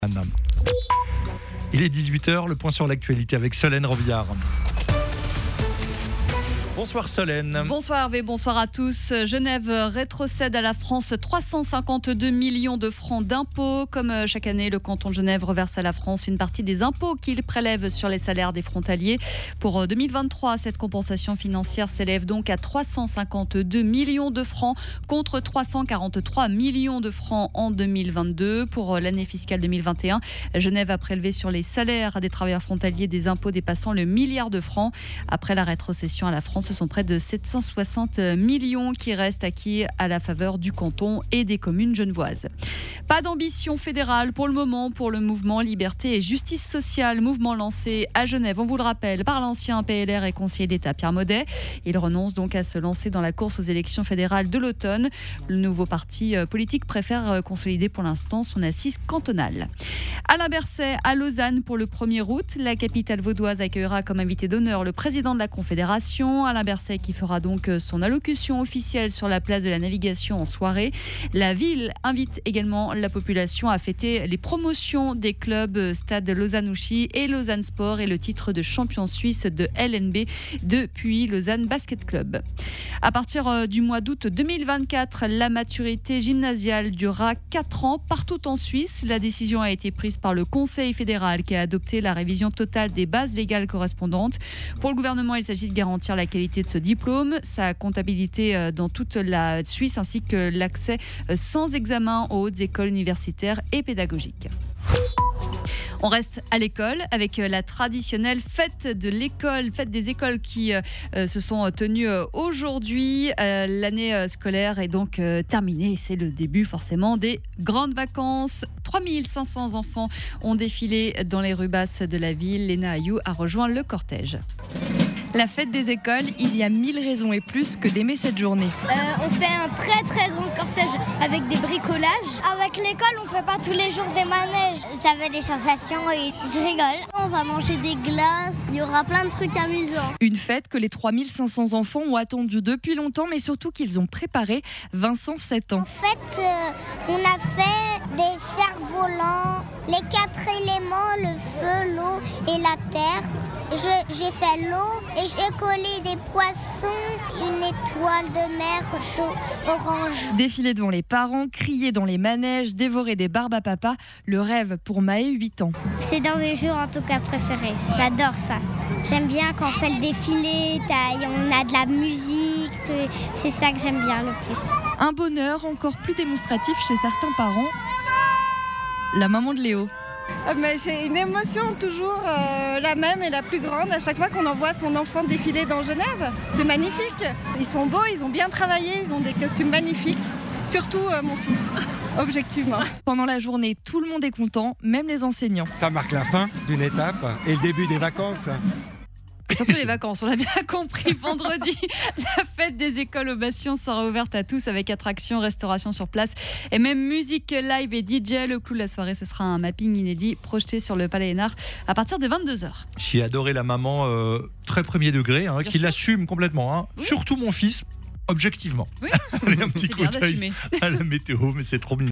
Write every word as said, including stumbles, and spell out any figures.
Il est dix-huit heures, le point sur l'actualité avec Solène Robillard. Bonsoir Solène. Bonsoir Hervé, bonsoir à tous. Genève rétrocède à la France trois cent cinquante-deux millions de francs d'impôts. Comme chaque année, le canton de Genève reverse à la France une partie des impôts qu'il prélève sur les salaires des frontaliers. Pour deux mille vingt-trois, cette compensation financière s'élève donc à trois cent cinquante-deux millions de francs contre trois cent quarante-trois millions de francs en deux mille vingt-deux. Pour l'année fiscale deux mille vingt et un, Genève a prélevé sur les salaires des travailleurs frontaliers des impôts dépassant le milliard de francs. Après la rétrocession à la France, ce sont près de sept cent soixante millions qui restent acquis à la faveur du canton et des communes genevoises. Pas d'ambition fédérale pour le moment pour le mouvement Liberté et Justice Sociale, mouvement lancé à Genève, on vous le rappelle, par l'ancien P L R et conseiller d'État Pierre Maudet. Il renonce donc à se lancer dans la course aux élections fédérales de l'automne. Le nouveau parti politique préfère consolider pour l'instant son assise cantonale. Alain Berset à Lausanne pour le premier août. La capitale vaudoise accueillera comme invité d'honneur le président de la Confédération, Alain Berset, qui fera donc son allocution officielle sur la place de la Navigation en soirée. La ville invite également la population à fêter les promotions des clubs Stade Lausanne-Ouchy et Lausanne Sport et le titre de champion suisse de L N B depuis Lausanne Basket Club. À partir du mois d'août deux mille vingt-quatre, la maturité gymnasiale durera quatre ans partout en Suisse. La décision a été prise par le Conseil fédéral qui a adopté la révision totale des bases légales correspondantes. Pour le gouvernement, il s'agit de garantir la qualité de ce diplôme, sa comptabilité dans toute la Suisse ainsi que l'accès sans examen aux hautes écoles universitaires et pédagogiques. On reste à l'école avec la traditionnelle fête de l'école, fête des écoles qui euh, se sont tenues aujourd'hui. Euh, l'année scolaire est donc euh, terminée. C'est le début forcément des grandes vacances. trois mille cinq cents enfants ont défilé dans les rues basses de la ville. Léna Ayou a rejoint le cortège. La fête des écoles, il y a mille raisons et plus que d'aimer cette journée. Euh, on fait un très très grand cortège avec des bricolages. Avec l'école, on fait pas tous les jours des manèges. Ça fait des sensations et je rigole. On va manger des glaces, il y aura plein de trucs amusants. Une fête que les trois mille cinq cents enfants ont attendue depuis longtemps, mais surtout qu'ils ont préparée. Vincent, sept ans. En fait, euh, on a fait des cerfs-volants, les quatre éléments, le feu, l'eau et la terre. Je, j'ai fait l'eau et j'ai collé des poissons, une étoile de mer chaud orange. Défiler devant les parents, crier dans les manèges, dévorer des barbes à papa, le rêve pour Maë, huit ans. C'est dans mes jours en tout cas préférés, j'adore ça. J'aime bien quand on fait le défilé, on a de la musique, c'est ça que j'aime bien le plus. Un bonheur encore plus démonstratif chez certains parents, la maman de Léo. Mais j'ai une émotion toujours euh, la même et la plus grande à chaque fois qu'on envoie son enfant défiler dans Genève. C'est magnifique. Ils sont beaux, ils ont bien travaillé, ils ont des costumes magnifiques. Surtout euh, mon fils, objectivement. Pendant la journée, tout le monde est content, même les enseignants. Ça marque la fin d'une étape et le début des vacances. Et surtout les vacances, on l'a bien compris. Vendredi, la fête des écoles au Bastion sera ouverte à tous avec attractions, restauration sur place et même musique live et D J. Le clou de la soirée, ce sera un mapping inédit projeté sur le Palais Hénard à partir de vingt-deux heures. J'ai adoré la maman, euh, très premier degré, hein, qui sûr. l'assume complètement. Hein. Oui. Surtout mon fils, objectivement. Oui, Allez, un petit c'est coup bien d'œil d'assumer. À la météo, mais c'est trop mignon.